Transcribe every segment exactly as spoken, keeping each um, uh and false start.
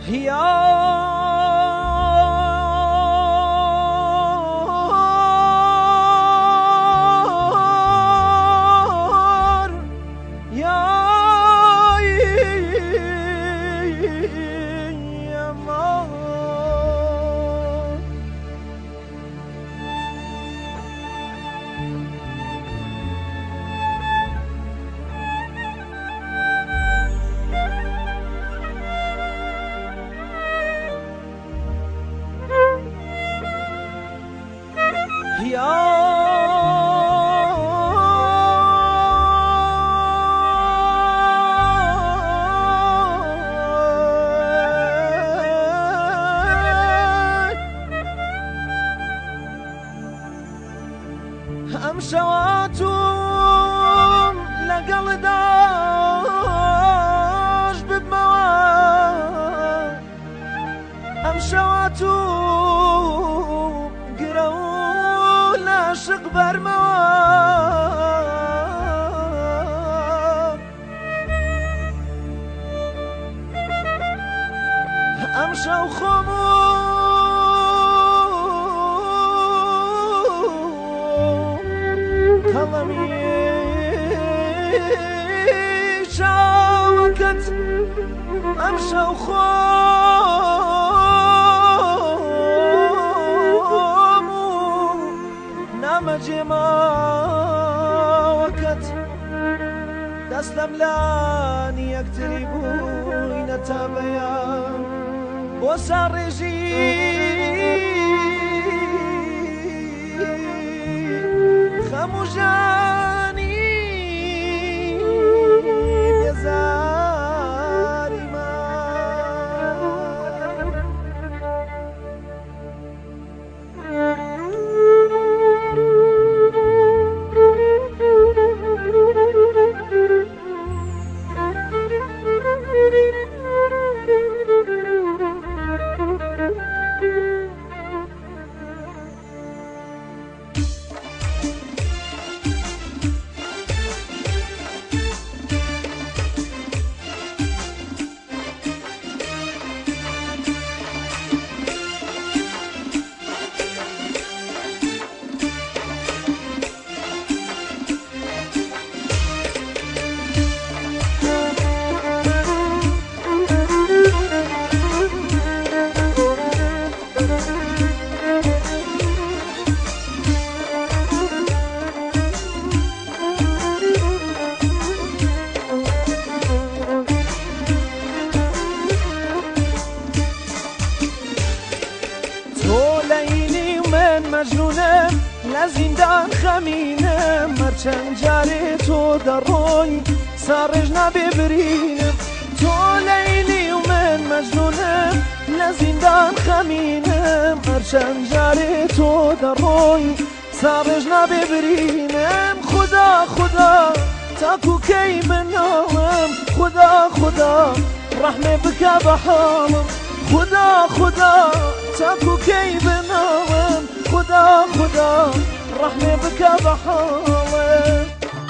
ئەم شەواتوم لەگەڵداش ببمەوە ئەم شەواتوم گرە و لاشق بەرمەوە ئەم شەو خۆم شاوكت أمشى وخوم نام جما وكت دستم لاني يكتربون تابيا وسارجي خموجاني مجنونم لزندان خمینم مرچن جاری تو در روی سرش نببرینم تو لیلی و من مجنونم لزندان خمینم مرچن جاری تو در روی سرش نببرینم خدا خدا تاکو کی بنام خدا خدا رحمه بکا بحالم خدا خدا تاکو کی بنام خدا خدا رحمه بکا بحالم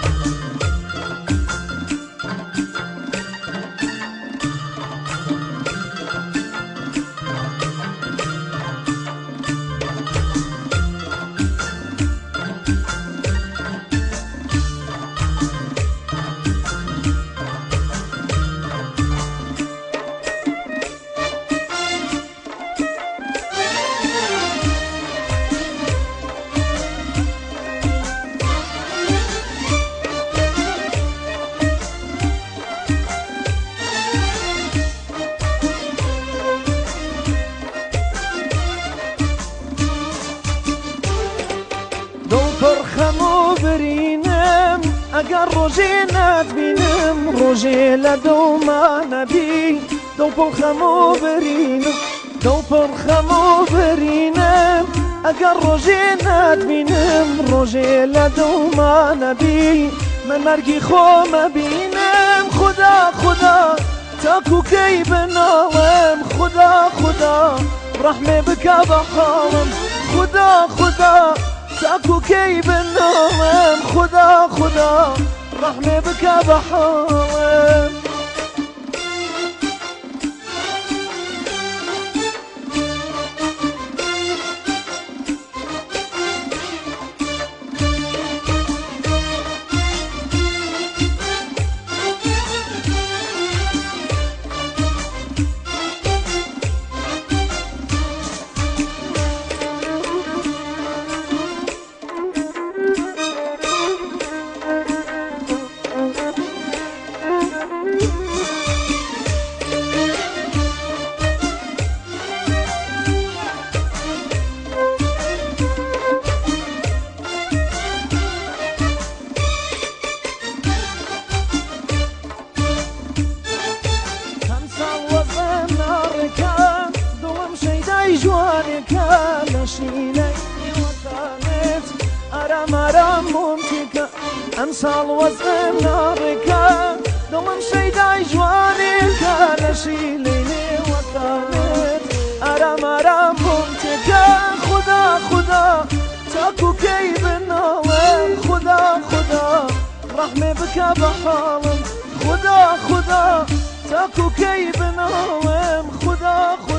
برینم اگر روزی نبینم روزی لدوما نبی دو پرخمو برینم دو پرخمو برینم اگر روزی نبینم روزی لدوما نبی من مرگی خوم بینم خدا خدا تاکو کی بنام خدا خدا رحمه بکا بحالم خدا خدا تاكو كي بالنوم خدا خدا رحمة بك بحالم چەند ساڵ وەزم ناڕێکە دڵم شەیدای جوانێکە لەشی لێنێ وەکانێت ئارام ئارام بۆم تێکە خدا خدا تاکو کەی بناوێم خدا خدا ڕەحمێ بکە بە حاڵم خدا خدا تاکو کەی بناوێم خدا خدا